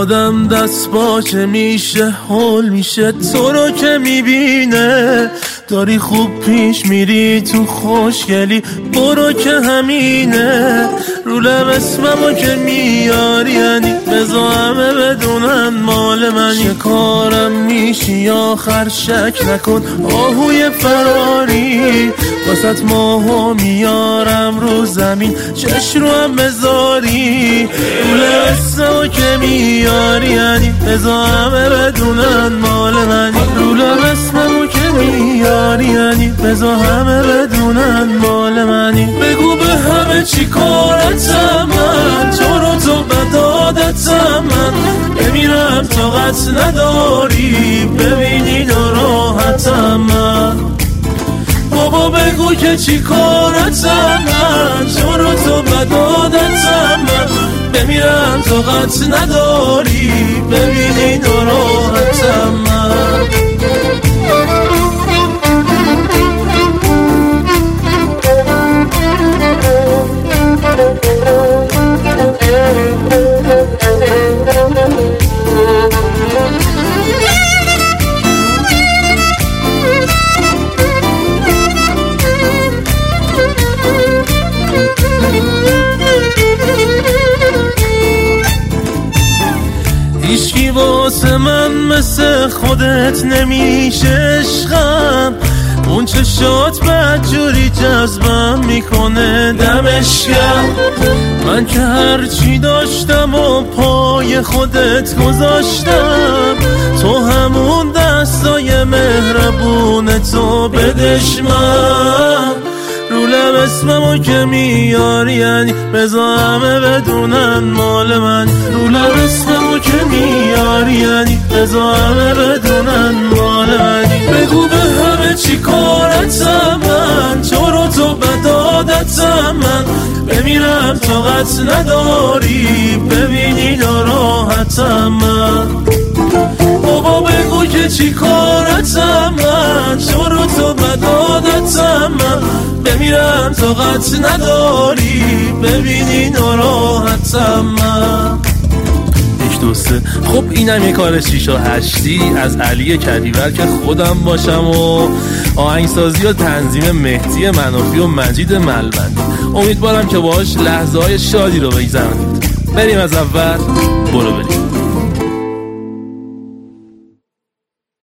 آدم دست باچه میشه، هول میشه تو رو که میبینه داری خوب پیش میری تو خوشگلی، برو که همینه. رو لب اسممو که میاری یعنی بذار همه بدونن مال منی. شکارم میشی آخر شک نکن، آهوی فراری واسط ماهو میارم رو زمین، چش رو هم بذاری. رو لب اسممو که میاری یعنی بذار همه بدونن مال منی. رو لب اسممو که میاری یعنی بذار همه بدونن مال منی. بگو به همه چی کارتم من، تو رو تو بدادتم من، بمیرم طاقت نداری ببینی ناراحتم من. بابا بگو که چی کارتم من، تو رو تو بدادتم من، بمیرم طاقت نداری ببینی ناراحتم من. هیچکی واسه من مثل خودت نمیشه عشقم، اون چشات بدجوری جذبم میکنه دمش گرم. من که هرچی داشتم و پای خودت گذاشتم، تو همون دستای مهربون تو بدش من. رو لب اسممو که میاری یعنی بذار همه بدونن مال من. رو لب اسممو که میاری یعنی بذار همه بدونن مال منی. بگو به همه چی کارتم من، تو رو تو بدادتم من، بمیرم طاقت نداری ببینی ناراحتم من. بابا بگو که چی کارتم من، تو رو تو بدادتم من، بمیرم طاقت نداری ببینی ناراحتم من. 1 2 3 خب اینم یه کار 6 و 8 از علی کدیور که خودم باشم و آهنگسازی و تنظیم مهدی منافی و مجید ملبندی. امیدوارم که باهاش لحظه های شادی رو بگذرونید. بریم از اول، برو بریم.